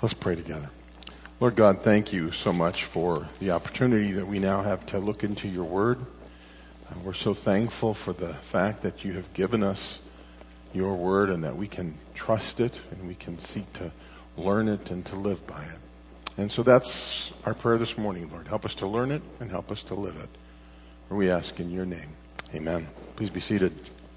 Let's pray together. Lord God, thank you so much for the opportunity that we now have to look into your word. We're so thankful for the fact that you have given us your word and that we can trust it and we can seek to learn it and to live by it. And so that's our prayer this morning, Lord. Help us to learn it and help us to live it. For we ask in your name. Amen. Please be seated.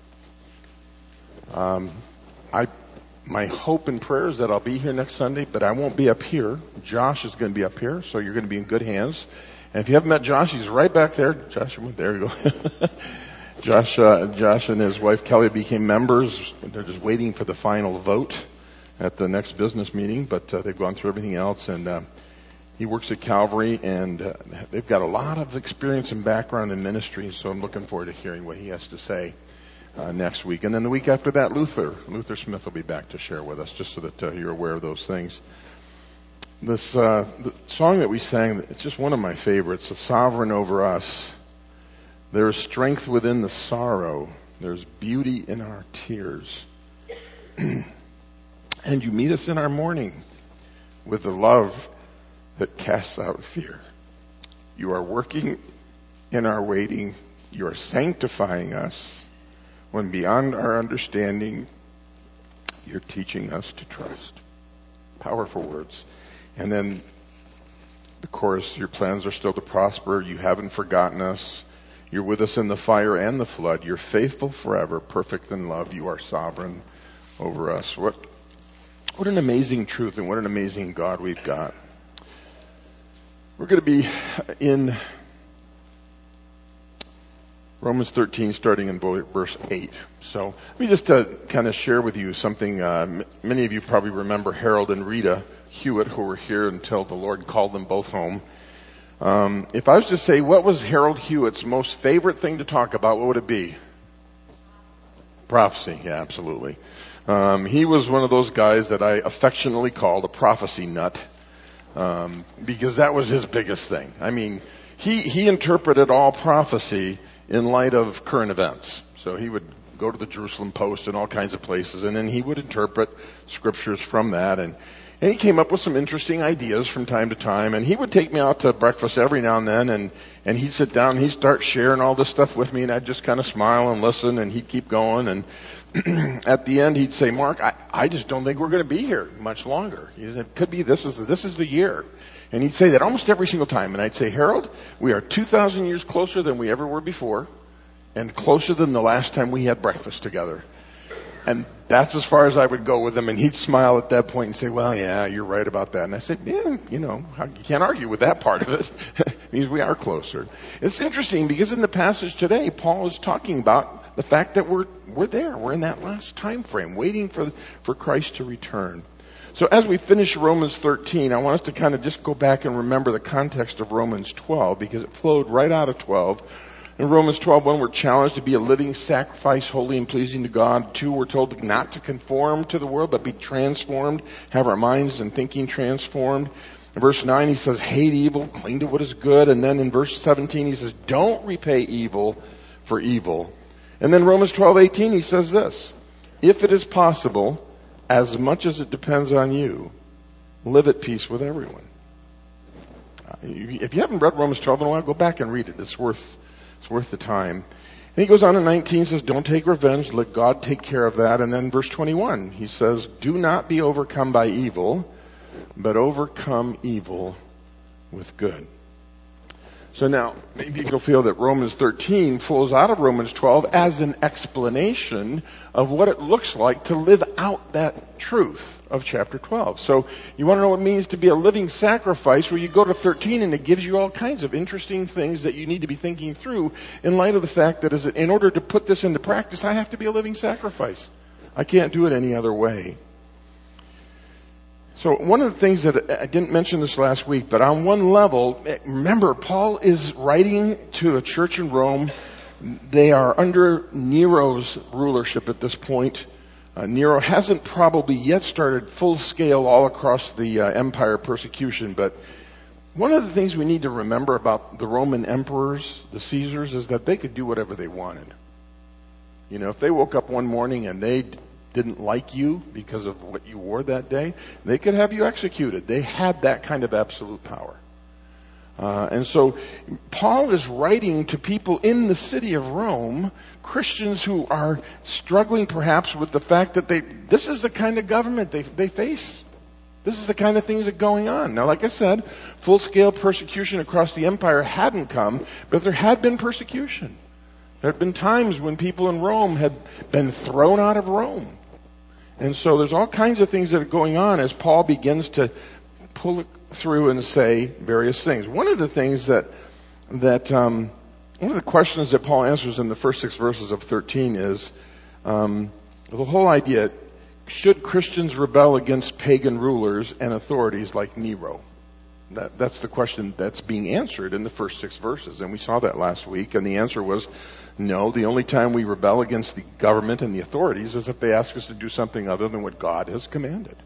My hope and prayer is that I'll be here next Sunday, but I won't be up here. Josh is going to be up here, so you're going to be in good hands. And if you haven't met Josh, he's right back there. Josh, there you go. Josh and his wife Kelly became members. They're just waiting for the final vote at the next business meeting, but they've gone through everything else. And he works at Calvary, and they've got a lot of experience and background in ministry, so I'm looking forward to hearing what he has to say next week. And then the week after that, Luther Smith will be back to share with us, just so that you're aware of those things. This the song that we sang, it's just one of my favorites, "The Sovereign Over Us." There is strength within the sorrow. There's beauty in our tears. And you meet us in our mourning with the love that casts out fear. You are working in our waiting. You are sanctifying us. When beyond our understanding, you're teaching us to trust. Powerful words. And then the chorus, your plans are still to prosper. You haven't forgotten us. You're with us in the fire and the flood. You're faithful forever, perfect in love. You are sovereign over us. What an amazing truth and what an amazing God we've got. We're going to be in Romans 13, starting in verse 8. So let me just kind of share with you something. Many of you probably remember Harold and Rita Hewitt, who were here until the Lord called them both home. If I was to say, what was Harold Hewitt's most favorite thing to talk about, what would it be? Prophecy. Yeah, absolutely. He was one of those guys that I affectionately called a prophecy nut, because that was his biggest thing. I mean, he interpreted all prophecy in light of current events. So he would go to the Jerusalem Post and all kinds of places, and then he would interpret scriptures from that. And he came up with some interesting ideas from time to time. And he would take me out to breakfast every now and then, and he'd sit down and he'd start sharing all this stuff with me, and I'd just kind of smile and listen, and he'd keep going. And at the end, he'd say, "Mark, I just don't think we're going to be here much longer. He said, it could be this is the year." And he'd say that almost every single time. And I'd say, "Harold, we are 2,000 years closer than we ever were before, and closer than the last time we had breakfast together." And that's as far as I would go with him. And he'd smile at that point and say, "Well, yeah, you're right about that." And I said, "Yeah, you can't argue with that part of it." It means we are closer. It's interesting because in the passage today, Paul is talking about the fact that we're there. We're in that last time frame, waiting for Christ to return. So as we finish Romans 13, I want us to kind of just go back and remember the context of Romans 12, because it flowed right out of 12. In Romans 12:1, we're challenged to be a living sacrifice, holy and pleasing to God. 2, we're told not to conform to the world, but be transformed, have our minds and thinking transformed. In verse 9, he says, hate evil, cling to what is good. And then in verse 17, he says, don't repay evil for evil. And then Romans 12:18, he says this, if it is possible, as much as it depends on you, live at peace with everyone. If you haven't read Romans 12 in a while, go back and read it. It's worth the time. And he goes on in 19, says, don't take revenge, let God take care of that. And then verse 21, he says, do not be overcome by evil, but overcome evil with good. So now, maybe you'll feel that Romans 13 flows out of Romans 12 as an explanation of what it looks like to live out that truth of chapter 12. So you want to know what it means to be a living sacrifice, where you go to 13 and it gives you all kinds of interesting things that you need to be thinking through in light of the fact that in order to put this into practice, I have to be a living sacrifice. I can't do it any other way. So one of the things that I didn't mention this last week, but on one level, remember, Paul is writing to a church in Rome. They are under Nero's rulership at this point. Nero hasn't probably yet started full scale all across the empire persecution, but one of the things we need to remember about the Roman emperors, the Caesars, is that they could do whatever they wanted. You know, if they woke up one morning and they didn't like you because of what you wore that day, they could have you executed. They had that kind of absolute power. And so Paul is writing to people in the city of Rome, Christians who are struggling perhaps with the fact that this is the kind of government they face. This is the kind of things that are going on. Now, like I said, full-scale persecution across the empire hadn't come, but there had been persecution. There had been times when people in Rome had been thrown out of Rome. And so there's all kinds of things that are going on as Paul begins to pull it through and say various things. One of the things one of the questions that Paul answers in the first 6 verses of 13 is the whole idea, should Christians rebel against pagan rulers and authorities like Nero? That's the question that's being answered in the first 6 verses. And we saw that last week, and the answer was no. The only time we rebel against the government and the authorities is if they ask us to do something other than what God has commanded.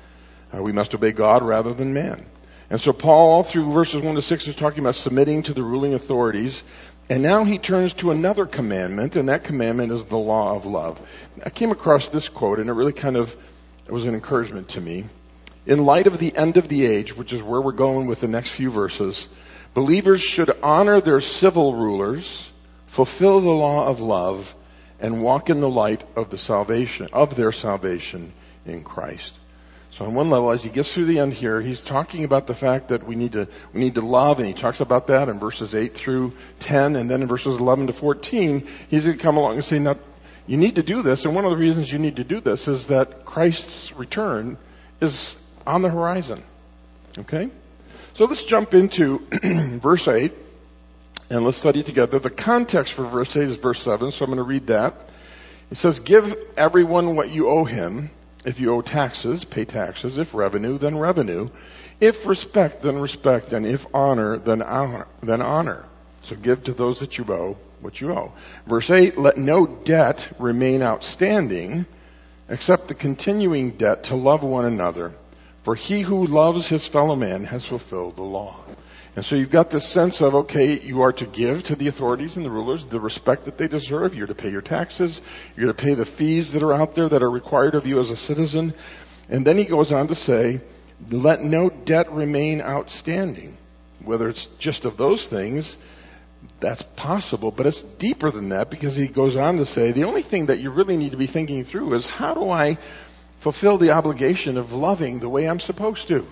We must obey God rather than man. And so Paul, all through verses 1 to 6, is talking about submitting to the ruling authorities. And now he turns to another commandment, and that commandment is the law of love. I came across this quote, and it really it was an encouragement to me. In light of the end of the age, which is where we're going with the next few verses, believers should honor their civil rulers, fulfill the law of love, and walk in the light of their salvation in Christ. So on one level, as he gets through the end here, he's talking about the fact that we need to love, and he talks about that in verses 8 through 10, and then in verses 11 to 14, he's going to come along and say, now, you need to do this, and one of the reasons you need to do this is that Christ's return is on the horizon. Okay? So let's jump into verse 8, and let's study together. The context for verse 8 is verse 7, so I'm going to read that. It says, give everyone what you owe him. If you owe taxes, pay taxes. If revenue, then revenue. If respect, then respect. And if honor, then honor. So give to those that you owe what you owe. Verse 8, let no debt remain outstanding except the continuing debt to love one another. For he who loves his fellow man has fulfilled the law. And so you've got this sense of, okay, you are to give to the authorities and the rulers the respect that they deserve. You're to pay your taxes. You're to pay the fees that are out there that are required of you as a citizen. And then he goes on to say, let no debt remain outstanding. Whether it's just of those things, that's possible, but it's deeper than that, because he goes on to say, the only thing that you really need to be thinking through is, how do I fulfill the obligation of loving the way I'm supposed to?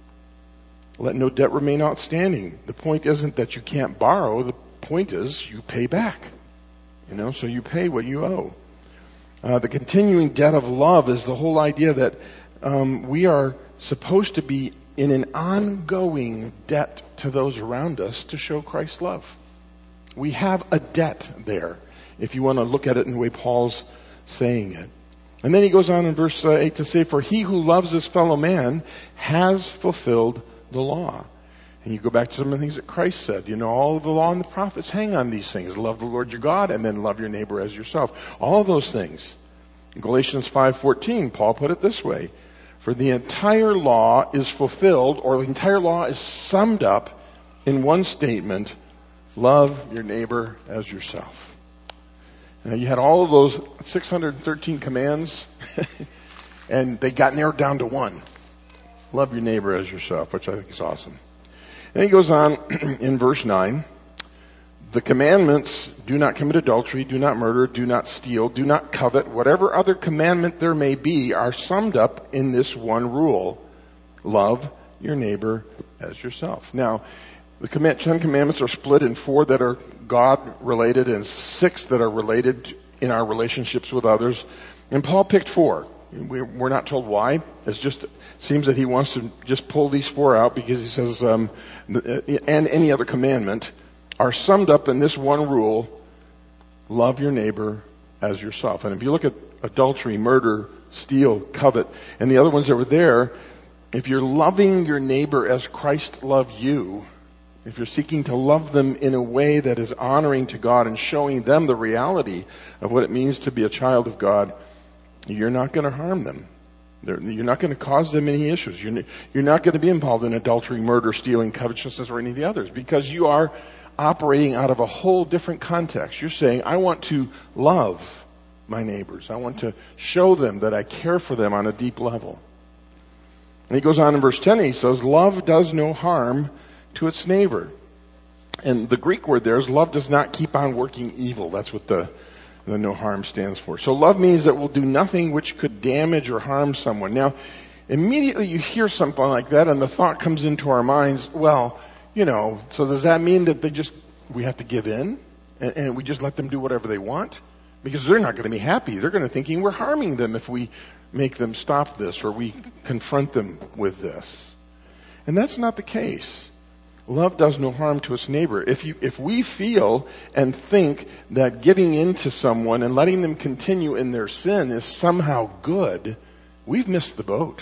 Let no debt remain outstanding. The point isn't that you can't borrow. The point is you pay back. So you pay what you owe. The continuing debt of love is the whole idea that we are supposed to be in an ongoing debt to those around us to show Christ's love. We have a debt there, if you want to look at it in the way Paul's saying it. And then he goes on in verse 8 to say, for he who loves his fellow man has fulfilled the law. And you go back to some of the things that Christ said. All of the law and the prophets hang on these things. Love the Lord your God, and then love your neighbor as yourself. All of those things. In Galatians 5:14, Paul put it this way. For the entire law is fulfilled, or the entire law is summed up in one statement: love your neighbor as yourself. Now you had all of those 613 commands, and they got narrowed down to one. Love your neighbor as yourself, which I think is awesome. And he goes on in verse 9. The commandments, do not commit adultery, do not murder, do not steal, do not covet, whatever other commandment there may be, are summed up in this one rule: love your neighbor as yourself. Now, the 10 commandments are split in 4 that are God-related and 6 that are related in our relationships with others. And Paul picked 4. We're not told why. It seems that he wants to just pull these 4 out, because he says, and any other commandment are summed up in this one rule: love your neighbor as yourself. And if you look at adultery, murder, steal, covet, and the other ones that were there, if you're loving your neighbor as Christ loved you, if you're seeking to love them in a way that is honoring to God and showing them the reality of what it means to be a child of God, you're not going to harm them. You're not going to cause them any issues. You're not going to be involved in adultery, murder, stealing, covetousness, or any of the others, because you are operating out of a whole different context. You're saying, I want to love my neighbors. I want to show them that I care for them on a deep level. And he goes on in verse 10, he says, love does no harm to its neighbor. And the Greek word there is love does not keep on working evil. That's what the no harm stands for. So love means that we'll do nothing which could damage or harm someone. Now, immediately you hear something like that and the thought comes into our minds, well, so does that mean that we have to give in and we just let them do whatever they want? Because they're not going to be happy. They're going to thinking we're harming them if we make them stop this or we confront them with this. And that's not the case. Love does no harm to its neighbor. If we feel and think that giving in to someone and letting them continue in their sin is somehow good, we've missed the boat.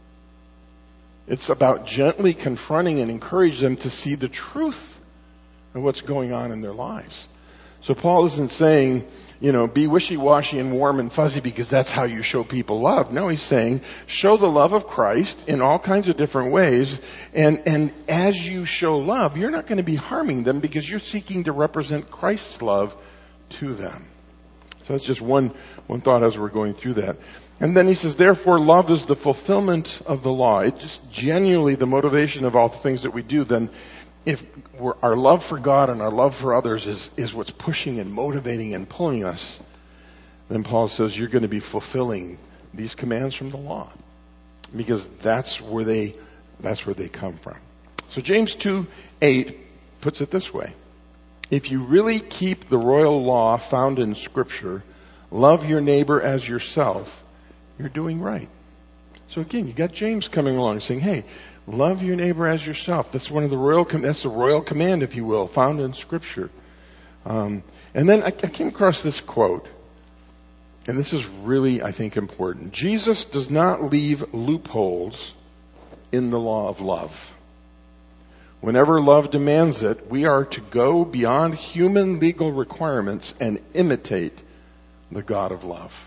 It's about gently confronting and encouraging them to see the truth of what's going on in their lives. So Paul isn't saying, be wishy-washy and warm and fuzzy because that's how you show people love. No, he's saying, show the love of Christ in all kinds of different ways. And as you show love, you're not going to be harming them because you're seeking to represent Christ's love to them. So that's just one thought as we're going through that. And then he says, therefore, love is the fulfillment of the law. It's just genuinely the motivation of all the things that we do. Then if our love for God and our love for others is what's pushing and motivating and pulling us, then Paul says you're going to be fulfilling these commands from the law, because that's where they come from. So James 2:8 puts it this way: if you really keep the royal law found in Scripture, love your neighbor as yourself, you're doing right. So again, you got James coming along saying, hey, love your neighbor as yourself. That's that's the royal command, if you will, found in Scripture. And then I came across this quote, and this is really, I think, important. Jesus does not leave loopholes in the law of love. Whenever love demands it, we are to go beyond human legal requirements and imitate the God of love.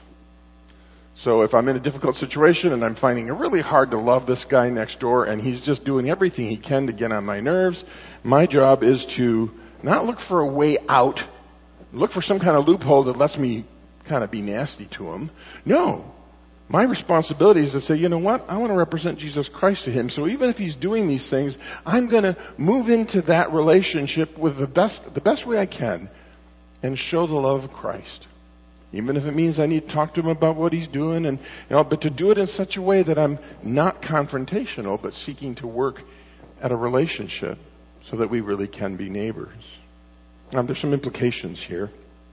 So if I'm in a difficult situation and I'm finding it really hard to love this guy next door and he's just doing everything he can to get on my nerves, my job is to not look for a way out, look for some kind of loophole that lets me kind of be nasty to him. No. My responsibility is to say, you know what? I want to represent Jesus Christ to him. So even if he's doing these things, I'm going to move into that relationship with the best way I can and show the love of Christ. Even if it means I need to talk to him about what he's doing, but to do it in such a way that I'm not confrontational, but seeking to work at a relationship so that we really can be neighbors. Now, there's some implications here.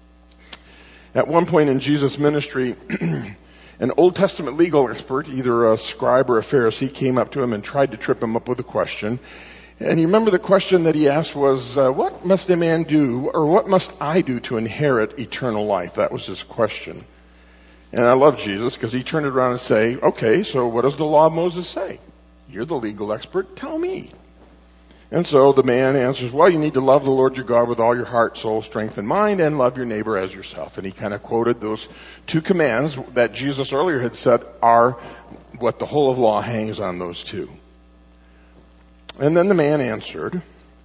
At one point in Jesus' ministry, an Old Testament legal expert, either a scribe or a Pharisee, came up to him and tried to trip him up with a question. And you remember the question that he asked was, what must a man do, or what must I do to inherit eternal life? That was his question. And I love Jesus because he turned it around and say, okay, so what does the law of Moses say? You're the legal expert, tell me. And so the man answers, well, you need to love the Lord your God with all your heart, soul, strength, and mind, and love your neighbor as yourself. And he kind of quoted those two commands that Jesus earlier had said are what the whole of law hangs on, those two. And then the man answered,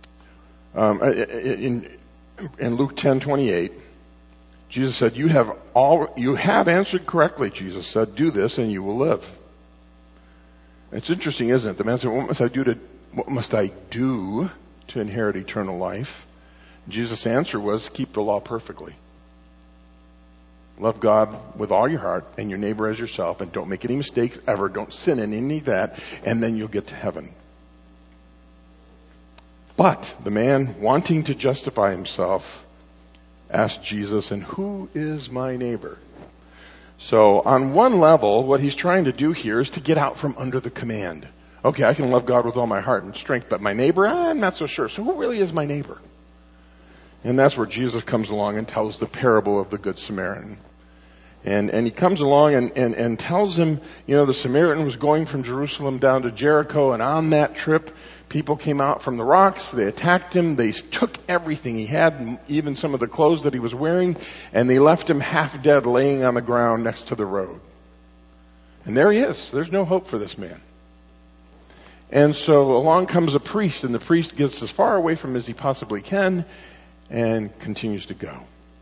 in Luke 10:28, Jesus said, you have answered correctly, Jesus said, do this and you will live. It's interesting, isn't it? The man said, what must I do to inherit eternal life? Jesus' answer was, keep the law perfectly. Love God with all your heart and your neighbor as yourself, and don't make any mistakes ever. Don't sin in any of that, and then you'll get to heaven. But the man, wanting to justify himself, asked Jesus, and who is my neighbor? So on one level, what he's trying to do here is to get out from under the command. Okay, I can love God with all my heart and strength, but my neighbor, I'm not so sure. So who really is my neighbor? And that's where Jesus comes along and tells the parable of the Good Samaritan. And he comes along and tells him, the Samaritan was going from Jerusalem down to Jericho, and on that trip, people came out from the rocks, they attacked him, they took everything he had, even some of the clothes that he was wearing, and they left him half dead laying on the ground next to the road. And there he is. There's no hope for this man. And so along comes a priest, and the priest gets as far away from him as he possibly can and continues to go.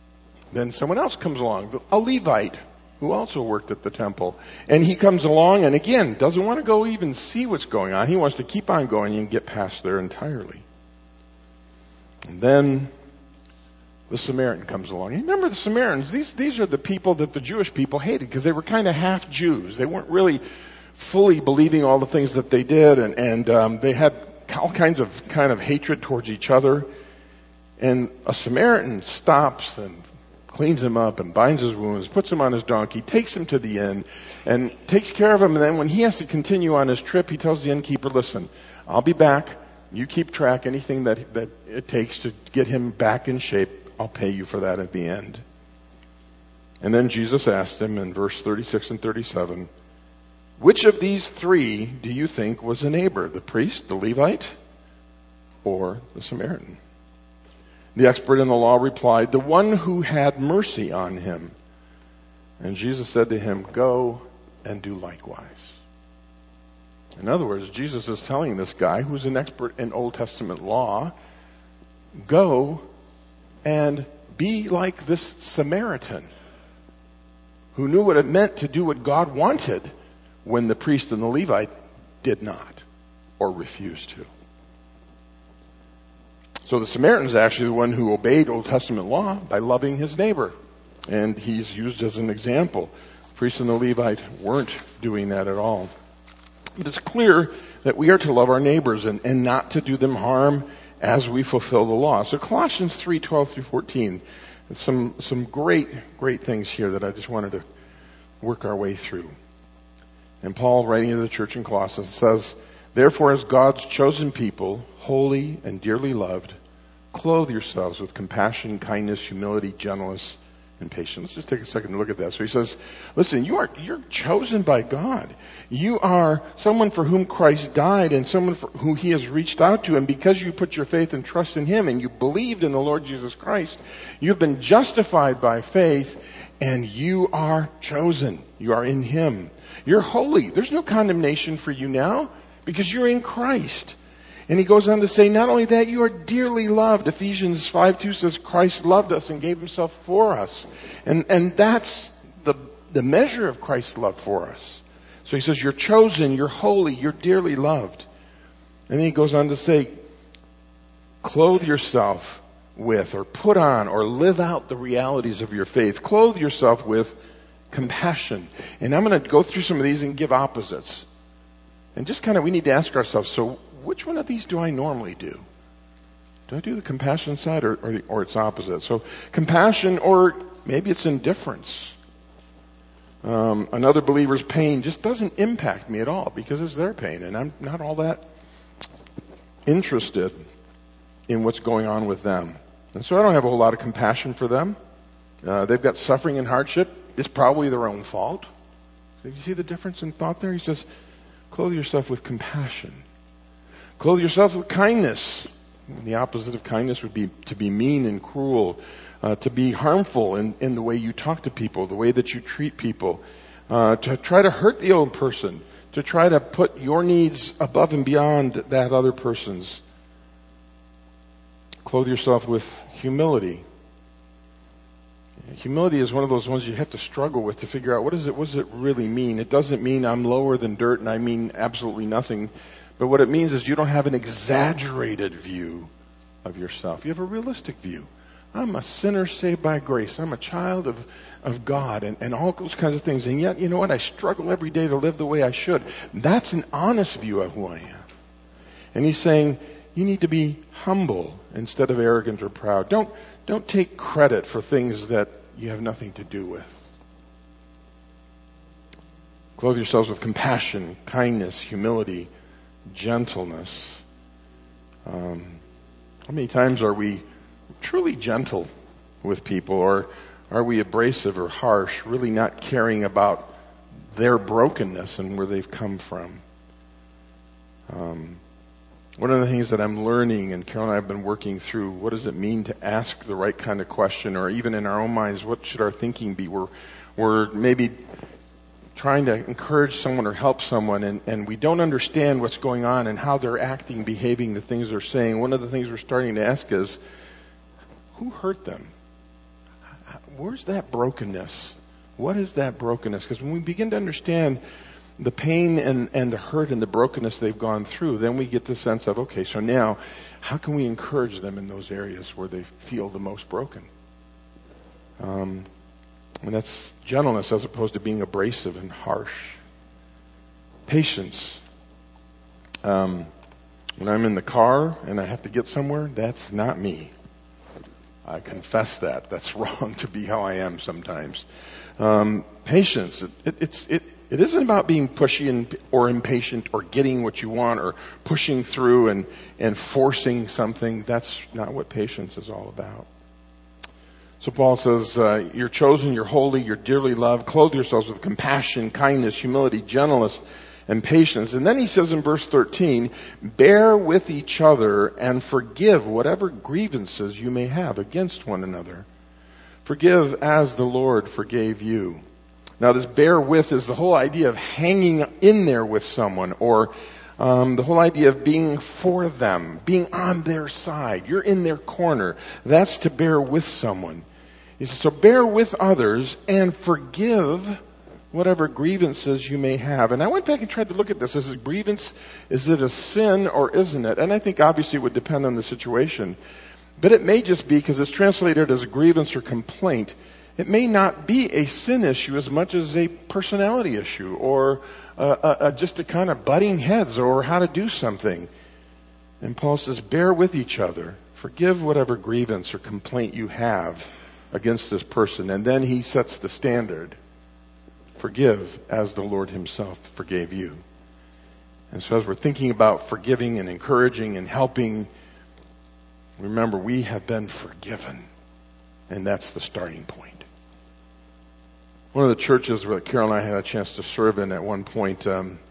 Then someone else comes along, a Levite, who also worked at the temple. And he comes along and again, doesn't want to go even see what's going on. He wants to keep on going and get past there entirely. And then the Samaritan comes along. You remember the Samaritans, these are the people that the Jewish people hated because they were kind of half Jews. They weren't really fully believing all the things that they did, and they had all kinds of kind of hatred towards each other. And a Samaritan stops and cleans him up and binds his wounds, puts him on his donkey, takes him to the inn, and takes care of him. And then when he has to continue on his trip, he tells the innkeeper, listen, I'll be back. You keep track. Anything that it takes to get him back in shape, I'll pay you for that at the end. And then Jesus asked him in verse 36 and 37, which of these three do you think was a neighbor? The priest, the Levite, or the Samaritan? The expert in the law replied, the one who had mercy on him. And Jesus said to him, go and do likewise. In other words, Jesus is telling this guy who's an expert in Old Testament law, go and be like this Samaritan who knew what it meant to do what God wanted when the priest and the Levite did not or refused to. So the Samaritan is actually the one who obeyed Old Testament law by loving his neighbor. And he's used as an example. The priest and the Levite weren't doing that at all. But it's clear that we are to love our neighbors and not to do them harm as we fulfill the law. So Colossians 3:12 through 14. Some great things here that I just wanted to work our way through. And Paul, writing to the church in Colossae, says, therefore, as God's chosen people, holy and dearly loved, clothe yourselves with compassion, kindness, humility, gentleness, and patience. Let's just take a second to look at that. So he says, listen, you're chosen by God. You are someone for whom Christ died and someone for who he has reached out to. And because you put your faith and trust in him and you believed in the Lord Jesus Christ, you've been justified by faith and you are chosen. You are in him. You're holy. There's no condemnation for you now because you're in Christ. And he goes on to say, not only that, you are dearly loved. Ephesians 5:2 says, Christ loved us and gave himself for us. And that's the measure of Christ's love for us. So he says, you're chosen, you're holy, you're dearly loved. And then he goes on to say, clothe yourself with, or put on, or live out the realities of your faith. Clothe yourself with compassion. And I'm going to go through some of these and give opposites. And just kind of, we need to ask ourselves, so which one of these do I normally do? Do I do the compassion side or its opposite? So compassion, or maybe it's indifference. Another believer's pain just doesn't impact me at all because it's their pain and I'm not all that interested in what's going on with them. And so I don't have a whole lot of compassion for them. They've got suffering and hardship. It's probably their own fault. So you see the difference in thought there? He says, clothe yourself with compassion. Clothe yourself with kindness. The opposite of kindness would be to be mean and cruel, to be harmful in the way you talk to people, the way that you treat people, to try to hurt the other person, to try to put your needs above and beyond that other person's. Clothe yourself with humility. Humility is one of those ones you have to struggle with to figure out what does it really mean. It doesn't mean I'm lower than dirt and I mean absolutely nothing. But what it means is you don't have an exaggerated view of yourself. You have a realistic view. I'm a sinner saved by grace. I'm a child of God and all those kinds of things. And yet, you know what? I struggle every day to live the way I should. That's an honest view of who I am. And he's saying you need to be humble instead of arrogant or proud. Don't take credit for things that you have nothing to do with. Clothe yourselves with compassion, kindness, humility, gentleness. How many times are we truly gentle with people, or are we abrasive or harsh, really not caring about their brokenness and where they've come from? One of the things that I'm learning, and Carol and I have been working through, what does it mean to ask the right kind of question, or even in our own minds, what should our thinking be? We're maybe trying to encourage someone or help someone, and we don't understand what's going on and how they're acting, behaving, the things they're saying. One of the things we're starting to ask is, who hurt them? where's that brokenness? What is that brokenness? Because when we begin to understand the pain and the hurt and the brokenness they've gone through, then we get the sense of, okay, so now how can we encourage them in those areas where they feel the most broken? And that's gentleness as opposed to being abrasive and harsh. Patience. When I'm in the car and I have to get somewhere, that's not me. I confess that. That's wrong to be how I am sometimes. Patience. It isn't about being pushy or impatient or getting what you want or pushing through and forcing something. That's not what patience is all about. So Paul says, you're chosen, you're holy, you're dearly loved. Clothe yourselves with compassion, kindness, humility, gentleness, and patience. And then he says in verse 13, bear with each other and forgive whatever grievances you may have against one another. Forgive as the Lord forgave you. Now this bear with is the whole idea of hanging in there with someone, or the whole idea of being for them, being on their side. You're in their corner. That's to bear with someone. He says, so bear with others and forgive whatever grievances you may have. And I went back and tried to look at this. Is it grievance? Is it a sin or isn't it? And I think obviously it would depend on the situation. But it may just be, because it's translated as a grievance or complaint, it may not be a sin issue as much as a personality issue, or just a kind of butting heads or how to do something. And Paul says, bear with each other. Forgive whatever grievance or complaint you have against this person. And then he sets the standard. Forgive as the Lord himself forgave you. And so as we're thinking about forgiving and encouraging and helping, remember, we have been forgiven. And that's the starting point. One of the churches where Carol and I had a chance to serve in at one point,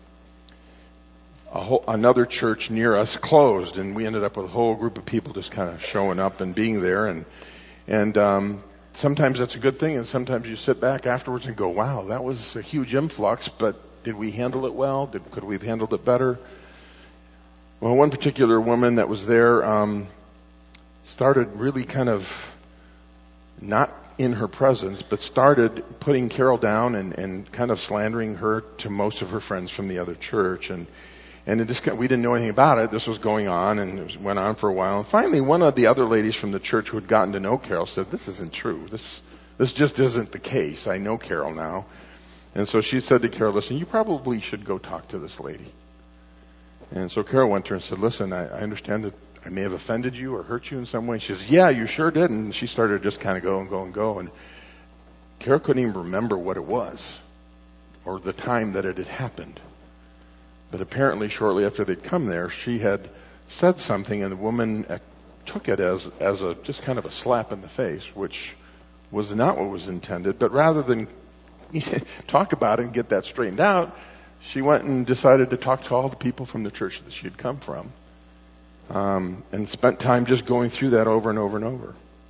another church near us closed, and we ended up with a whole group of people just kind of showing up and being there. And sometimes that's a good thing, and sometimes you sit back afterwards and go, wow, that was a huge influx, but did we handle it well? Could we have handled it better? Well, one particular woman that was there started really kind of not in her presence, but started putting Carol down and kind of slandering her to most of her friends from the other church. And it just, we didn't know anything about it. This was going on, and it went on for a while. And finally, one of the other ladies from the church who had gotten to know Carol said, this isn't true. This just isn't the case. I know Carol now. And so she said to Carol, listen, you probably should go talk to this lady. And so Carol went to her and said, listen, I understand that I may have offended you or hurt you in some way. She says, yeah, you sure did. And she started to just kind of go. And Carol couldn't even remember what it was or the time that it had happened. But apparently shortly after they'd come there, she had said something, and the woman took it as a just kind of a slap in the face, which was not what was intended. But rather than talk about it and get that straightened out, she went and decided to talk to all the people from the church that she had come from. And spent time just going through that over and over and over.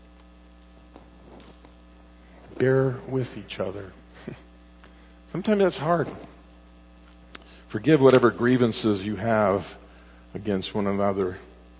Bear with each other. Sometimes that's hard. Forgive whatever grievances you have against one another.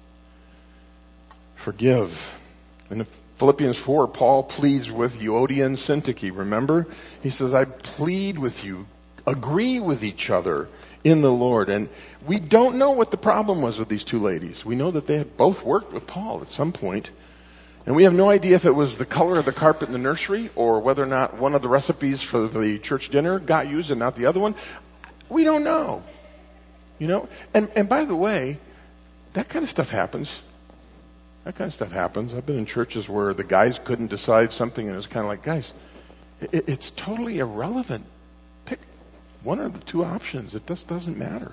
Forgive. In Philippians 4, Paul pleads with Euodia and Syntyche. Remember? He says, I plead with you. Agree with each other in the Lord. And we don't know what the problem was with these two ladies. We know that they had both worked with Paul at some point. And we have no idea if it was the color of the carpet in the nursery or whether or not one of the recipes for the church dinner got used and not the other one. We don't know. You know? And by the way, that kind of stuff happens. I've been in churches where the guys couldn't decide something, and it was kind of like, guys, it's totally irrelevant. Pick one of the two options. It just doesn't matter.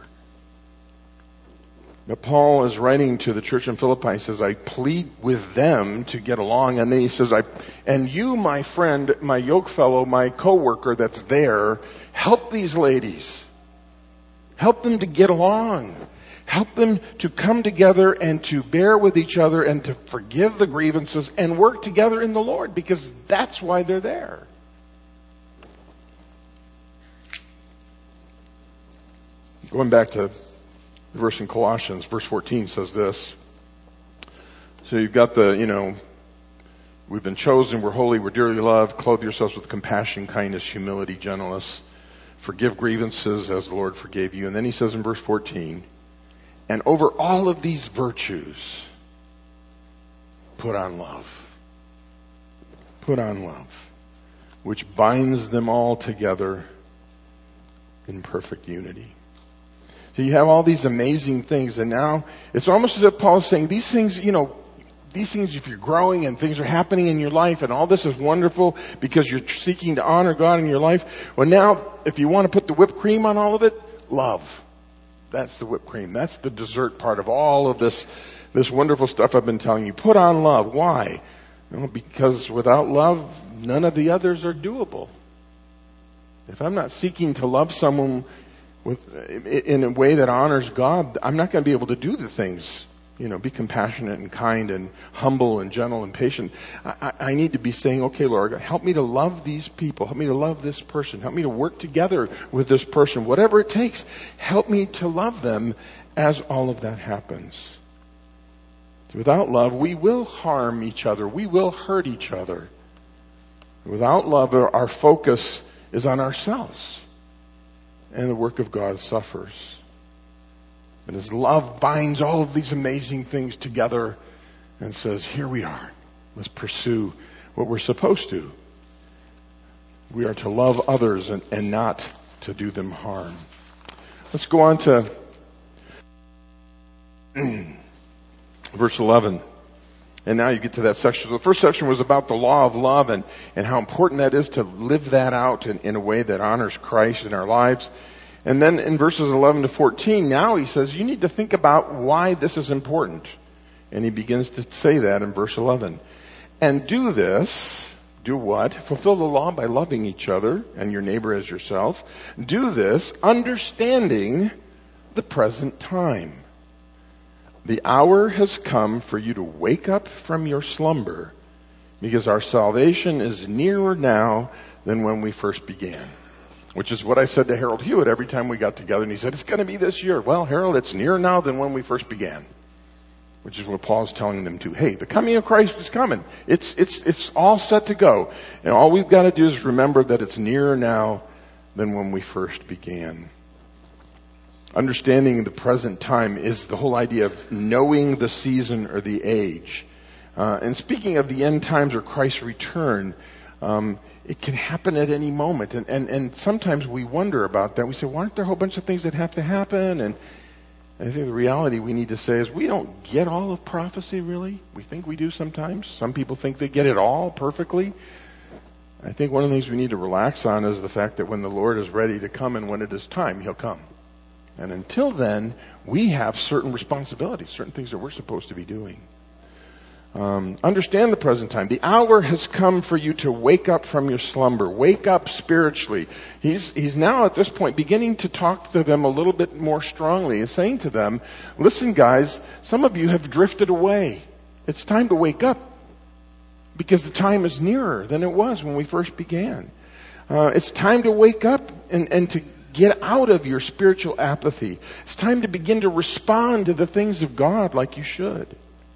But Paul is writing to the church in Philippi. He says, I plead with them to get along. And then he says, and you, my friend, my yoke fellow, my coworker that's there, help these ladies. Help them to get along. Help them to come together and to bear with each other and to forgive the grievances and work together in the Lord, because that's why they're there. Going back to the verse in Colossians, verse 14 says this. So you've got We've been chosen, we're holy, we're dearly loved. Clothe yourselves with compassion, kindness, humility, gentleness. Forgive grievances as the Lord forgave you. And then he says in verse 14, and over all of these virtues, put on love. Put on love, which binds them all together in perfect unity. So you have all these amazing things, and now it's almost as if Paul is saying these things, if you're growing and things are happening in your life and all this is wonderful because you're seeking to honor God in your life. Well, now, if you want to put the whipped cream on all of it, love. That's the whipped cream. That's the dessert part of all of this wonderful stuff I've been telling you. Put on love. Why? Because without love, none of the others are doable. If I'm not seeking to love someone in a way that honors God, I'm not going to be able to do the things. Be compassionate and kind and humble and gentle and patient. I need to be saying, okay, Lord, help me to love these people. Help me to love this person. Help me to work together with this person. Whatever it takes, help me to love them as all of that happens. Without love, we will harm each other. We will hurt each other. Without love, our focus is on ourselves. And the work of God suffers. And his love binds all of these amazing things together and says, here we are. Let's pursue what we're supposed to. We are to love others and not to do them harm. Let's go on to verse 11. And now you get to that section. So the first section was about the law of love and how important that is to live that out in a way that honors Christ in our lives. And then in verses 11 to 14, now he says, you need to think about why this is important. And he begins to say that in verse 11. And do this, do what? Fulfill the law by loving each other and your neighbor as yourself. Do this, understanding the present time. The hour has come for you to wake up from your slumber, because our salvation is nearer now than when we first began. Which is what I said to Harold Hewitt every time we got together, and he said, it's going to be this year. Well, Harold, it's nearer now than when we first began. Which is what Paul's telling them too. Hey, the coming of Christ is coming. It's all set to go. And all we've got to do is remember that it's nearer now than when we first began. Understanding the present time is the whole idea of knowing the season or the age. And speaking of the end times or Christ's return, it can happen at any moment. And sometimes we wonder about that. We say, well, aren't there a whole bunch of things that have to happen? And I think the reality we need to say is we don't get all of prophecy, really. We think we do sometimes. Some people think they get it all perfectly. I think one of the things we need to relax on is the fact that when the Lord is ready to come and when it is time, He'll come. And until then, we have certain responsibilities, certain things that we're supposed to be doing. Understand the present time. The hour has come for you to wake up from your slumber. Wake up spiritually. He's now at this point beginning to talk to them a little bit more strongly and saying to them, listen guys, some of you have drifted away. It's time to wake up because the time is nearer than it was when we first began. It's time to wake up and to get out of your spiritual apathy. It's time to begin to respond to the things of God like you should.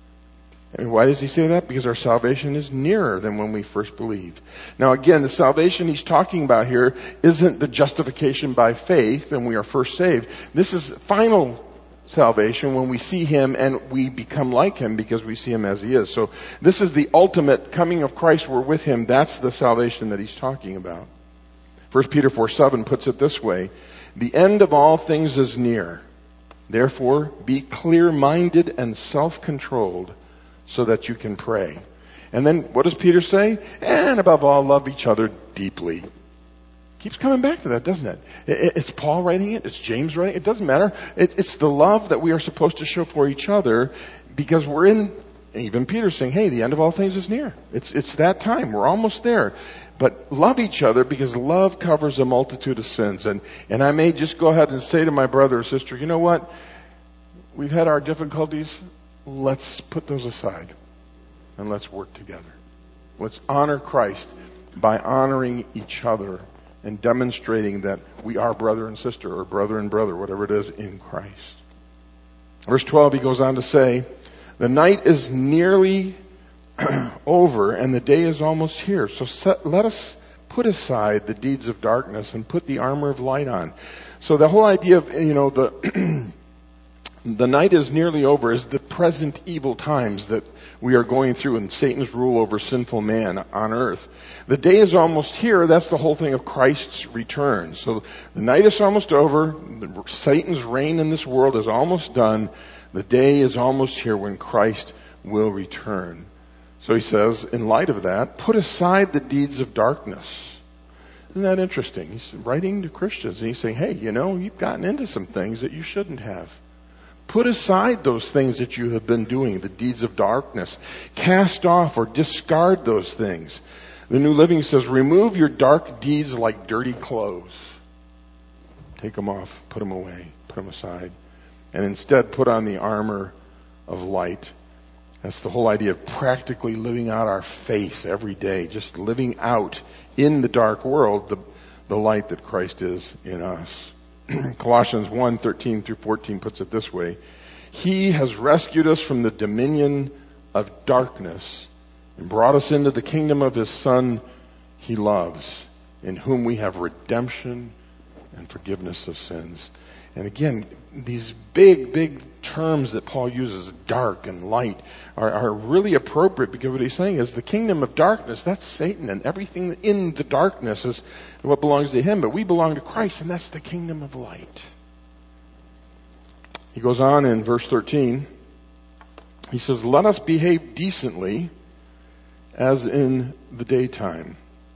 And why does he say that? Because our salvation is nearer than when we first believed. Now again, the salvation he's talking about here isn't the justification by faith when we are first saved. This is final salvation when we see him and we become like him because we see him as he is. So this is the ultimate coming of Christ. We're with him. That's the salvation that he's talking about. 1 Peter 4:7 puts it this way. The end of all things is near. Therefore, be clear-minded and self-controlled, so that you can pray. And then what does Peter say? And above all, love each other deeply. Keeps coming back to that, doesn't it? It's Paul writing it. It's James writing it. It doesn't matter. It's the love that we are supposed to show for each other because we're in, even Peter saying, hey, the end of all things is near. It's that time. We're almost there. But love each other because love covers a multitude of sins. And I may just go ahead and say to my brother or sister, you know what? We've had our difficulties. Let's put those aside and let's work together. Let's honor Christ by honoring each other and demonstrating that we are brother and sister or brother and brother, whatever it is, in Christ. Verse 12, he goes on to say, the night is nearly over and the day is almost here. So let us put aside the deeds of darkness and put the armor of light on. So the whole idea of, the night is nearly over is the present evil times that we are going through in Satan's rule over sinful man on earth. The day is almost here. That's the whole thing of Christ's return. So the night is almost over. Satan's reign in this world is almost done. The day is almost here when Christ will return. So he says, in light of that, put aside the deeds of darkness. Isn't that interesting? He's writing to Christians and he's saying, hey, you've gotten into some things that you shouldn't have. Put aside those things that you have been doing, the deeds of darkness. Cast off or discard those things. The New Living says, remove your dark deeds like dirty clothes. Take them off, put them away, put them aside. And instead put on the armor of light. That's the whole idea of practically living out our faith every day. Just living out in the dark world the light that Christ is in us. Colossians 1:13 through 14 puts it this way. He has rescued us from the dominion of darkness and brought us into the kingdom of his Son he loves, in whom we have redemption and forgiveness of sins. And again, these big terms that Paul uses, dark and light, are really appropriate because what he's saying is the kingdom of darkness, that's Satan, and everything in the darkness is what belongs to him. But we belong to Christ, and that's the kingdom of light. He goes on in verse 13. He says, let us behave decently as in the daytime.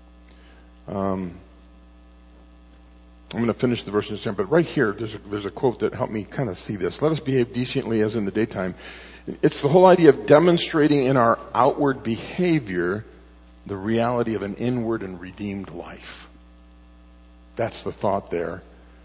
I'm going to finish the verse in a second, but right here, there's a quote that helped me kind of see this. Let us behave decently as in the daytime. It's the whole idea of demonstrating in our outward behavior the reality of an inward and redeemed life. That's the thought there.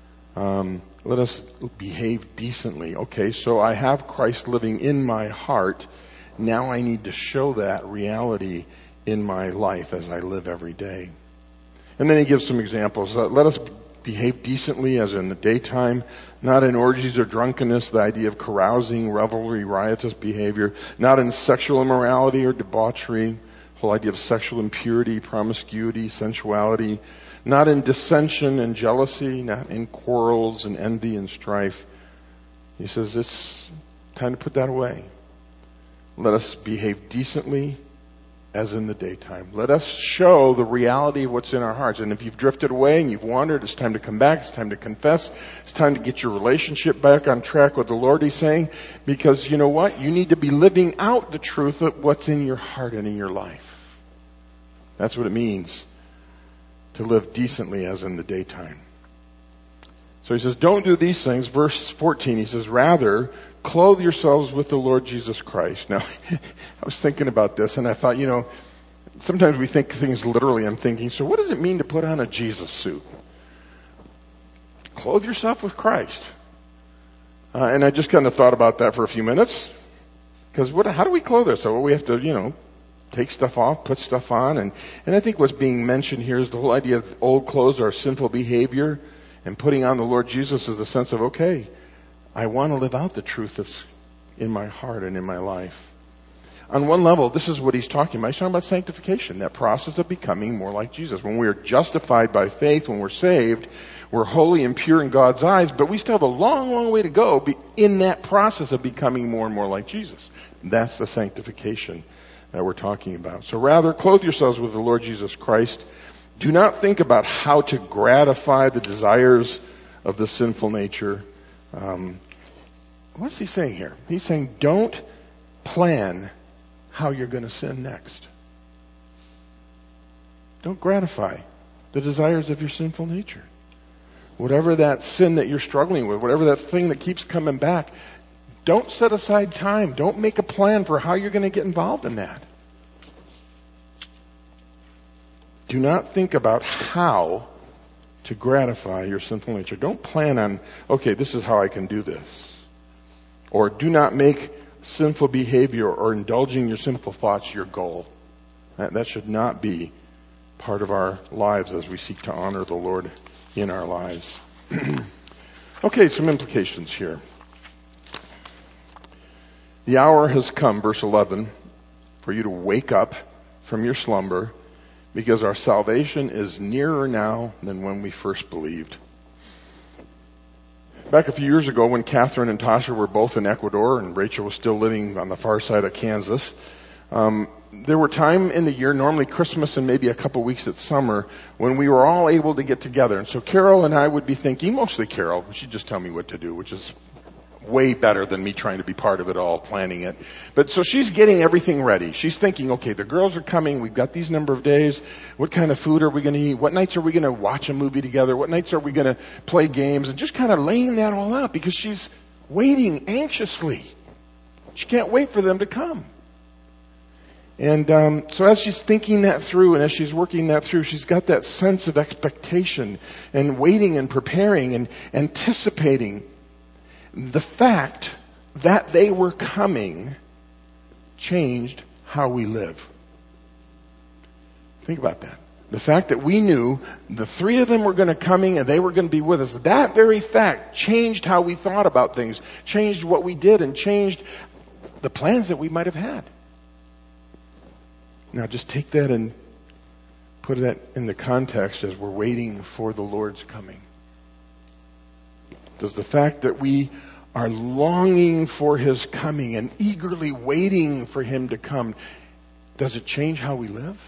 Let us behave decently. Okay, so I have Christ living in my heart. Now I need to show that reality in my life as I live every day. And then he gives some examples. Let us behave decently as in the daytime, not in orgies or drunkenness, the idea of carousing, revelry, riotous behavior, not in sexual immorality or debauchery, whole idea of sexual impurity, promiscuity, sensuality, not in dissension and jealousy, not in quarrels and envy and strife. He says it's time to put that away. Let us behave decently as in the daytime. Let us show the reality of what's in our hearts. And if you've drifted away and you've wandered, it's time to come back. It's time to confess. It's time to get your relationship back on track with the Lord, he's saying. Because you know what? You need to be living out the truth of what's in your heart and in your life. That's what it means to live decently as in the daytime. So he says, don't do these things. Verse 14, he says, rather, clothe yourselves with the Lord Jesus Christ. Now, I was thinking about this and I thought, sometimes we think things literally. I'm thinking, so what does it mean to put on a Jesus suit? Clothe yourself with Christ. And I just kind of thought about that for a few minutes. Because how do we clothe ourselves? Well, we have to, take stuff off, put stuff on. And I think what's being mentioned here is the whole idea of old clothes are sinful behavior. And putting on the Lord Jesus is the sense of, okay, I want to live out the truth that's in my heart and in my life. On one level, this is what he's talking about. He's talking about sanctification, that process of becoming more like Jesus. When we are justified by faith, when we're saved, we're holy and pure in God's eyes, but we still have a long, long way to go in that process of becoming more and more like Jesus. That's the sanctification that we're talking about. So rather, clothe yourselves with the Lord Jesus Christ. Do not think about how to gratify the desires of the sinful nature. What's he saying here? He's saying don't plan how you're going to sin next. Don't gratify the desires of your sinful nature. Whatever that sin that you're struggling with, whatever that thing that keeps coming back, don't set aside time. Don't make a plan for how you're going to get involved in that. Do not think about how to gratify your sinful nature. Don't plan on, okay, this is how I can do this. Or do not make sinful behavior or indulging your sinful thoughts your goal. That should not be part of our lives as we seek to honor the Lord in our lives. Okay, some implications here. The hour has come, verse 11, for you to wake up from your slumber, because our salvation is nearer now than when we first believed. Back a few years ago, when Catherine and Tasha were both in Ecuador and Rachel was still living on the far side of Kansas, there were times in the year, normally Christmas and maybe a couple weeks at summer, when we were all able to get together. And so Carol and I would be thinking, mostly Carol, she'd just tell me what to do, which is way better than me trying to be part of it all, planning it. But so she's getting everything ready. She's thinking, okay, the girls are coming. We've got these number of days. What kind of food are we going to eat? What nights are we going to watch a movie together? What nights are we going to play games? And just kind of laying that all out because she's waiting anxiously. She can't wait for them to come. And so as she's thinking that through and as she's working that through, she's got that sense of expectation and waiting and preparing and anticipating. The fact that they were coming changed how we live. Think about that. The fact that we knew the three of them were going to coming and they were going to be with us, that very fact changed how we thought about things, changed what we did, and changed the plans that we might have had. Now just take that and put that in the context as we're waiting for the Lord's coming. Does the fact that we are longing for His coming and eagerly waiting for Him to come, does it change how we live?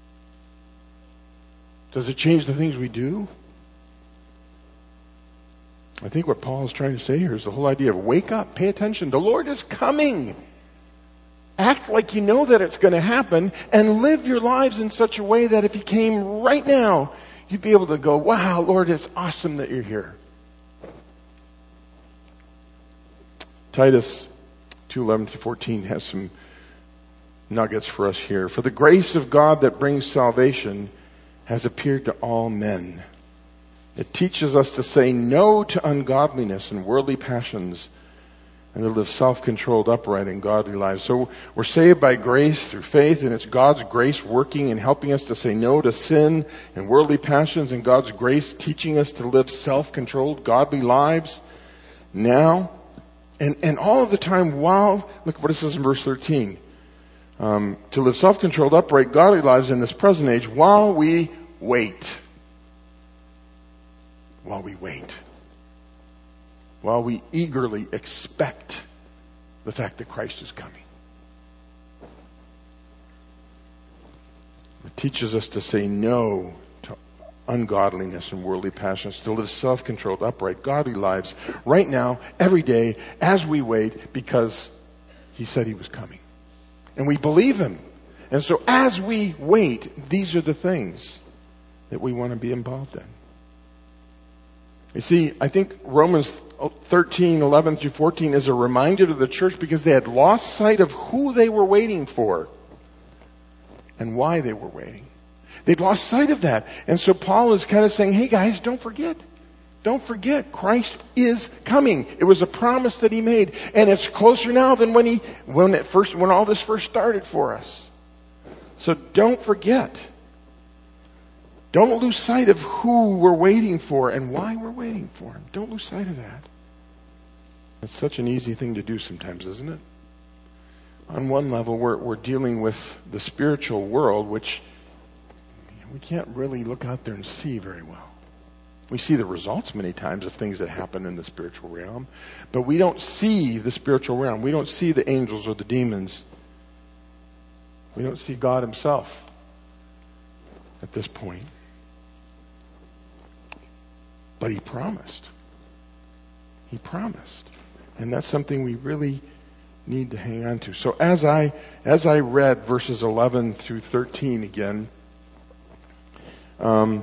Does it change the things we do? I think what Paul is trying to say here is the whole idea of wake up, pay attention. The Lord is coming. Act like you know that it's going to happen and live your lives in such a way that if He came right now, you'd be able to go, wow, Lord, it's awesome that you're here. Titus 2:11-14 has some nuggets for us here. For the grace of God that brings salvation has appeared to all men. It teaches us to say no to ungodliness and worldly passions and to live self-controlled, upright, and godly lives. So we're saved by grace through faith, and it's God's grace working and helping us to say no to sin and worldly passions, and God's grace teaching us to live self-controlled, godly lives now. And all of the time while, look what it says in verse 13, to live self-controlled, upright, godly lives in this present age while we wait. While we wait. While we eagerly expect the fact that Christ is coming. It teaches us to say no to ungodliness and worldly passions, to live self-controlled, upright, godly lives right now, every day, as we wait, because He said He was coming. And we believe Him. And so as we wait, these are the things that we want to be involved in. You see, I think Romans 13:11-14 is a reminder to the church because they had lost sight of who they were waiting for and why they were waiting. They'd lost sight of that. And so Paul is kind of saying, hey guys, don't forget. Don't forget, Christ is coming. It was a promise that He made. And it's closer now than when all this first started for us. So don't forget. Don't lose sight of who we're waiting for and why we're waiting for Him. Don't lose sight of that. It's such an easy thing to do sometimes, isn't it? On one level, we're dealing with the spiritual world, which we can't really look out there and see very well. We see the results many times of things that happen in the spiritual realm, but we don't see the spiritual realm. We don't see the angels or the demons. We don't see God Himself at this point. But He promised. He promised. And that's something we really need to hang on to. So as I read verses 11-13 again, the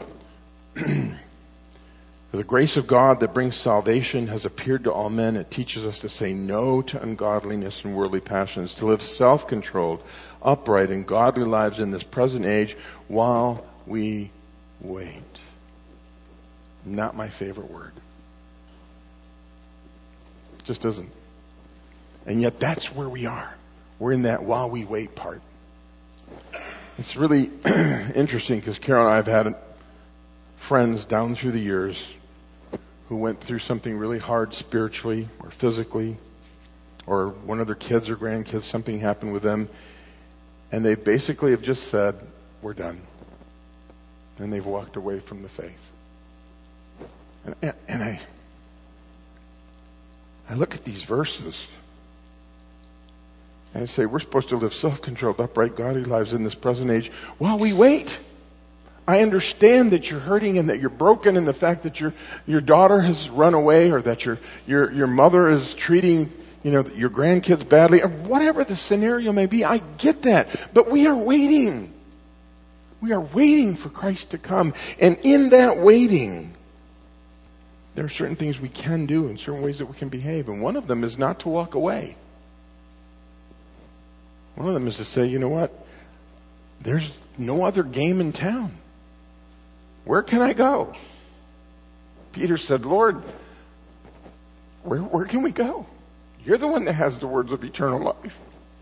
grace of God that brings salvation has appeared to all men. It teaches us to say no to ungodliness and worldly passions, to live self-controlled, upright, and godly lives in this present age while we wait. Not my favorite word. It just isn't. And yet that's where we are. We're in that while we wait part. It's really interesting because Carol and I have had friends down through the years who went through something really hard spiritually or physically, or one of their kids or grandkids, something happened with them. And they basically have just said, we're done. And they've walked away from the faith. And I look at these verses and I say, we're supposed to live self-controlled, upright, godly lives in this present age while we wait. I understand that you're hurting and that you're broken, and the fact that your daughter has run away, or that your mother is treating your grandkids badly, or whatever the scenario may be. I get that. But we are waiting. We are waiting for Christ to come. And in that waiting, there are certain things we can do and certain ways that we can behave. And one of them is not to walk away. One of them is to say, you know what? There's no other game in town. Where can I go? Peter said, Lord, where can we go? You're the one that has the words of eternal life.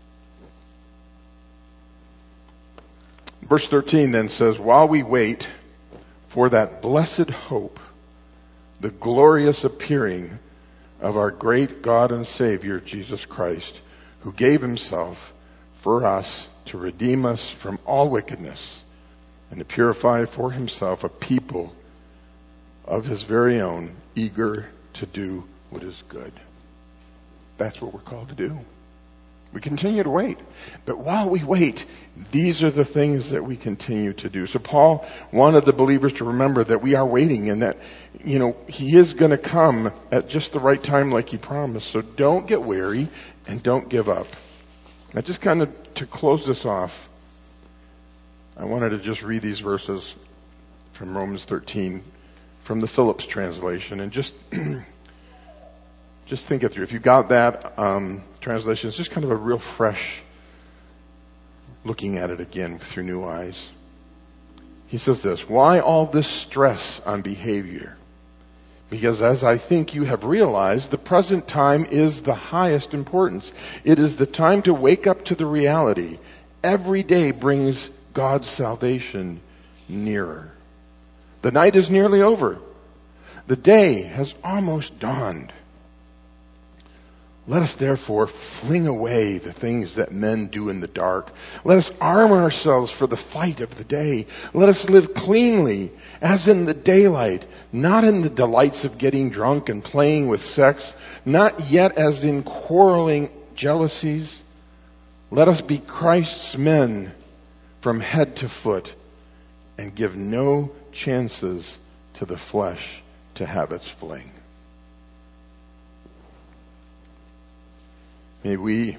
Verse 13 then says, while we wait for that blessed hope, the glorious appearing of our great God and Savior, Jesus Christ, who gave himself for us to redeem us from all wickedness and to purify for himself a people of his very own, eager to do what is good. That's what we're called to do. We continue to wait. But while we wait, these are the things that we continue to do. So Paul wanted the believers to remember that we are waiting, and that, he is going to come at just the right time like he promised. So don't get weary and don't give up. Now, just kind of to close this off, I wanted to just read these verses from Romans 13 from the Phillips translation, and just think it through. If you got that translation, it's just kind of a real fresh looking at it again through new eyes. He says this, why all this stress on behavior? Because as I think you have realized, the present time is the highest importance. It is the time to wake up to the reality. Every day brings God's salvation nearer. The night is nearly over. The day has almost dawned. Let us therefore fling away the things that men do in the dark. Let us arm ourselves for the fight of the day. Let us live cleanly as in the daylight, not in the delights of getting drunk and playing with sex, not yet as in quarreling jealousies. Let us be Christ's men from head to foot and give no chances to the flesh to have its fling. May we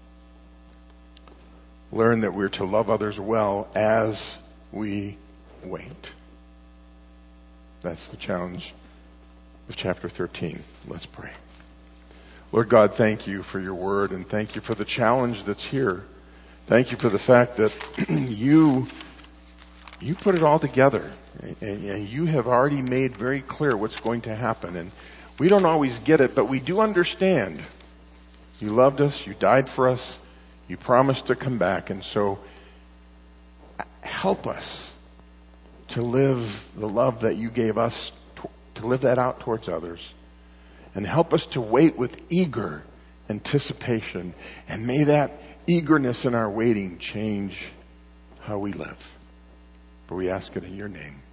learn that we're to love others well as we wait. That's the challenge of chapter 13. Let's pray. Lord God, thank you for your word, and thank you for the challenge that's here. Thank you for the fact that you put it all together, and you have already made very clear what's going to happen. And we don't always get it, but we do understand. You loved us. You died for us. You promised to come back. And so help us to live the love that you gave us, to live that out towards others. And help us to wait with eager anticipation. And may that eagerness in our waiting change how we live. For we ask it in your name.